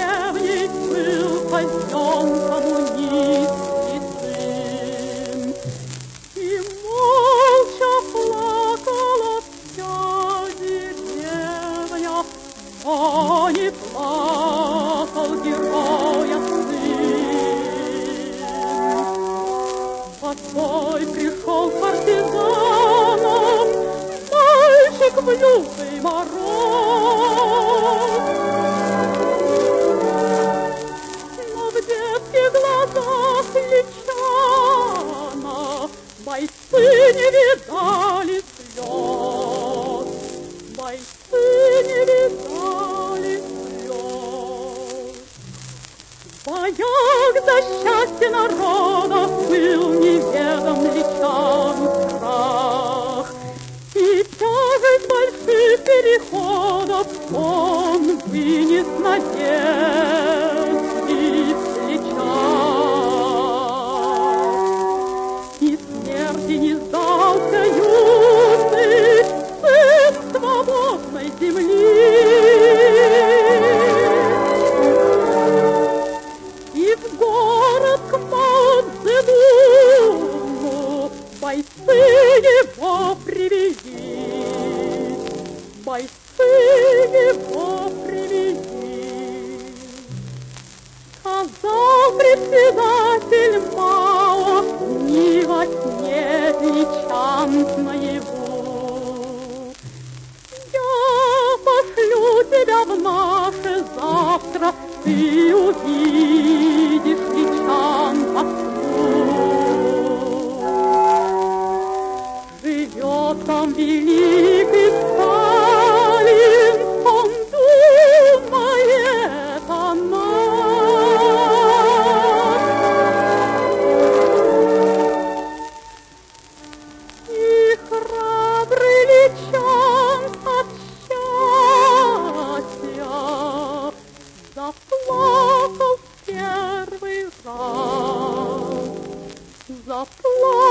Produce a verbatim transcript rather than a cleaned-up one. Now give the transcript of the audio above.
деревней был казнен коммунистский сын. И молча плакала вся деревня, но не плакал героя сын. Постой пришел к партизанам, мальчик в лютый мороз. Но в детских глазах Личана бойцы не видали слез, бойцы не видали слез. В боях за счастье народа был неведом Личан страх, и тяжесть больших переходов он вынес надежд и плеча. И смерти не сдался юный сын свободной земли. И в город к Мао-Цзэдуну бойцы его привели, бойцы его привели. Сказал председатель Мао ни во сне, ни час наяву: я пошлю тебя в наше завтра, ты увидишь Личан повсюду. Живет там великий Сталин, он думает о нас. И храбрый Личан от счастья заплакал в первый раз, заплакал.